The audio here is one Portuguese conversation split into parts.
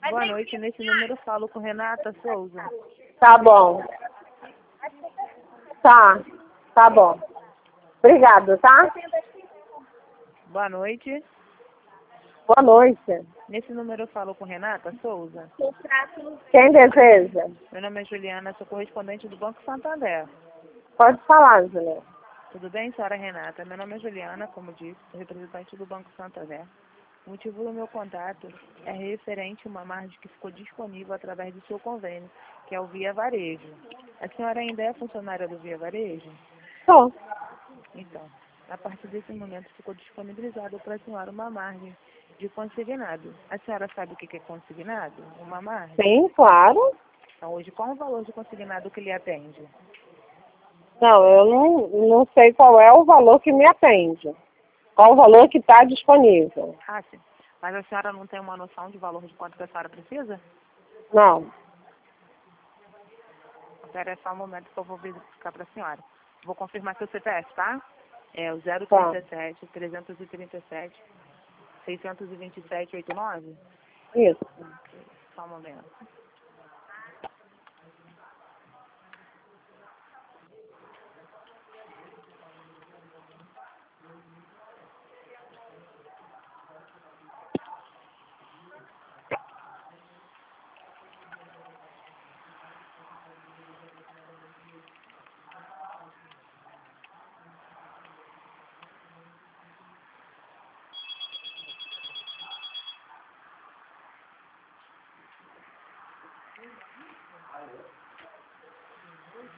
Boa noite, nesse número eu falo com Renata Souza. Tá bom. Tá bom. Obrigado, tá? Boa noite. Boa noite. Nesse número eu falo com Renata Souza. Quem deseja? Meu nome é Juliana, sou correspondente do Banco Santander. Pode falar, Juliana. Tudo bem, senhora Renata? Meu nome é Juliana, como disse, sou representante do Banco Santander. O motivo do meu contato é referente a uma margem que ficou disponível através do seu convênio, que é o Via Varejo. A senhora ainda é funcionária do Via Varejo? Tô. Então, a partir desse momento ficou disponibilizado para a senhora uma margem de consignado. A senhora sabe o que é consignado? Uma margem? Sim, claro. Então, hoje, qual é o valor de consignado que lhe atende? Não, eu não sei qual é o valor que me atende. Qual o valor que está disponível. Ah, sim. Mas a senhora não tem uma noção de valor de quanto que a senhora precisa? Não. Espera só um momento que eu vou verificar para a senhora. Vou confirmar seu CPF, tá? É o Tá. 037 337 627 89? Isso. Só um momento.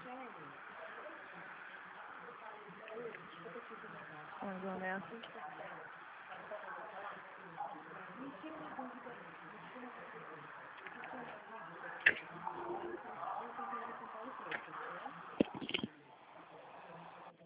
Mais ou menos.